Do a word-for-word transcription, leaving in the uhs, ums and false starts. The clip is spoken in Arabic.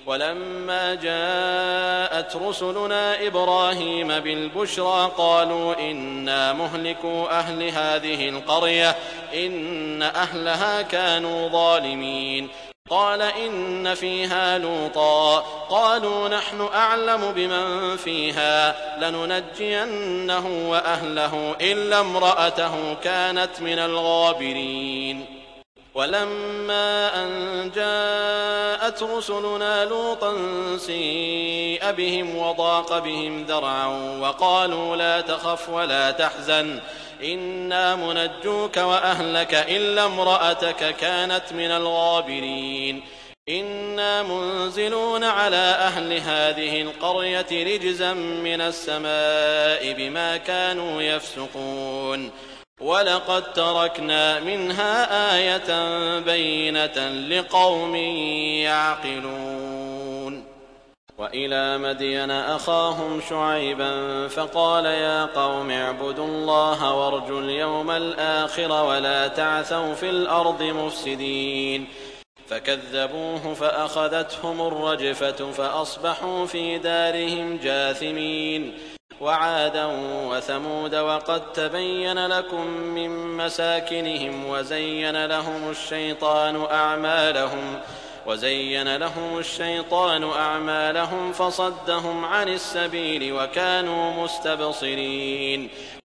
ولما جاءت رسلنا إبراهيم بالبشرى قالوا إنا مهلكو أهل هذه القرية إن أهلها كانوا ظالمين قال إن فيها لوطا قالوا نحن أعلم بمن فيها لننجينه وأهله إلا امرأته كانت من الغابرين ولما أن جاءت رسلنا لوطا سيء بهم وضاق بهم ذرعا وقالوا لا تخف ولا تحزن إنا منجوك وأهلك إلا امرأتك كانت من الغابرين إنا منزلون على أهل هذه القرية رجزا من السماء بما كانوا يفسقون ولقد تركنا منها آية بينة لقوم يعقلون وإلى مدين أخاهم شعيبا فقال يا قوم اعبدوا الله وارجوا اليوم الآخر ولا تعثوا في الأرض مفسدين فكذبوه فأخذتهم الرجفة فأصبحوا في دارهم جاثمين وعادا وثمود وقد تبين لكم من مساكنهم وزين لهم الشيطان أعمالهم وزين لهم الشيطان أعمالهم فصدهم عن السبيل وكانوا مستبصرين